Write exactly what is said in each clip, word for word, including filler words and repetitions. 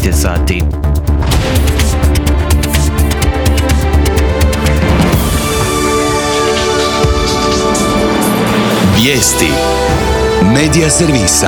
šesnaest je sati. Vijesti Medija servisa.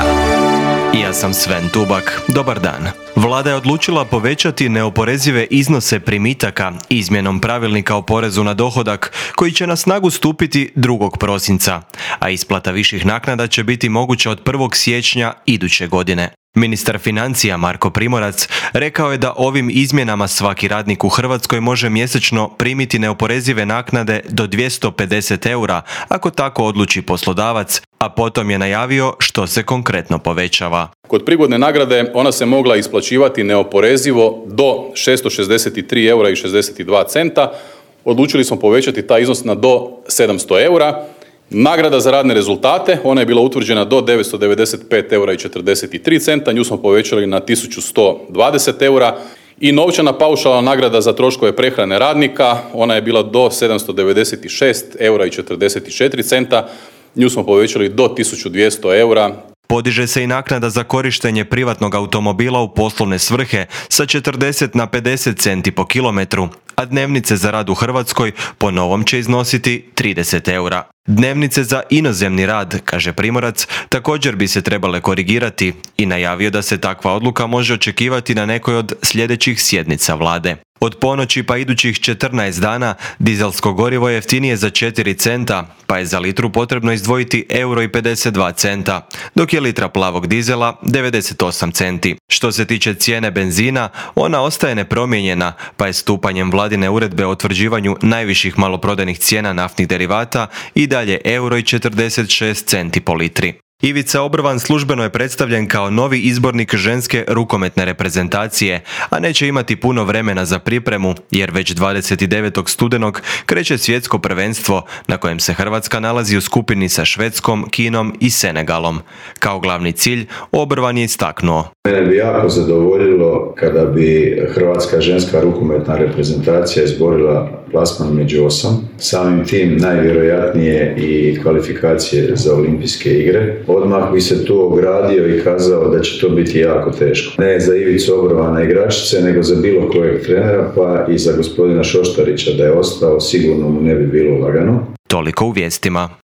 Ja sam Sven Tubak. Dobar dan. Vlada je odlučila povećati neoporezive iznose primitaka izmjenom pravilnika o porezu na dohodak koji će na snagu stupiti drugog prosinca, a isplata viših naknada će biti moguća od prvog siječnja iduće godine. Ministar financija Marko Primorac rekao je da ovim izmjenama svaki radnik u Hrvatskoj može mjesečno primiti neoporezive naknade do dvjesto pedeset eura ako tako odluči poslodavac, a potom je najavio što se konkretno povećava. Kod prigodne nagrade ona se mogla isplaćivati neoporezivo do šesto šezdeset tri eura i šezdeset dva centa. Odlučili smo povećati taj iznos na do sedamsto eura. Nagrada za radne rezultate, ona je bila utvrđena do devetsto devedeset pet eura i četrdeset tri centa, nju smo povećali na tisuću sto dvadeset eura. I novčana paušalna nagrada za troškove prehrane radnika, ona je bila do sedamsto devedeset šest eura i četrdeset četiri centa, nju smo povećali do tisuću dvjesto eura. Podiže se i naknada za korištenje privatnog automobila u poslovne svrhe sa četrdeset na pedeset centi po kilometru, a dnevnice za rad u Hrvatskoj po novom će iznositi trideset eura. Dnevnice za inozemni rad, kaže Primorac, također bi se trebale korigirati i najavio da se takva odluka može očekivati na nekoj od sljedećih sjednica vlade. Od ponoći pa idućih četrnaest dana dizelsko gorivo je jeftinije za četiri centa, pa je za litru potrebno izdvojiti euro i pedeset dva centa, dok je litra plavog dizela devedeset osam centi. Što se tiče cijene benzina, ona ostaje nepromijenjena, pa je stupanjem vladine uredbe o utvrđivanju najviših maloprodajnih cijena naftnih derivata i dalje euro i četrdeset šest centi po litri. Ivica Obrvan službeno je predstavljen kao novi izbornik ženske rukometne reprezentacije, a neće imati puno vremena za pripremu jer već dvadeset devetog studenog kreće svjetsko prvenstvo na kojem se Hrvatska nalazi u skupini sa Švedskom, Kinom i Senegalom. Kao glavni cilj Obrvan je istaknuo: Mene bi jako zadovoljilo kada bi Hrvatska ženska rukometna reprezentacija izborila plasman među osam. Samim tim najvjerojatnije i kvalifikacije za olimpijske igre. Odmah bi se tu ogradio i kazao da će to biti jako teško. Ne za Ivicu Obrovana igračice, nego za bilo kojeg trenera, pa i za gospodina Šoštarića da je ostao, sigurno mu ne bi bilo lagano. Toliko u vijestima.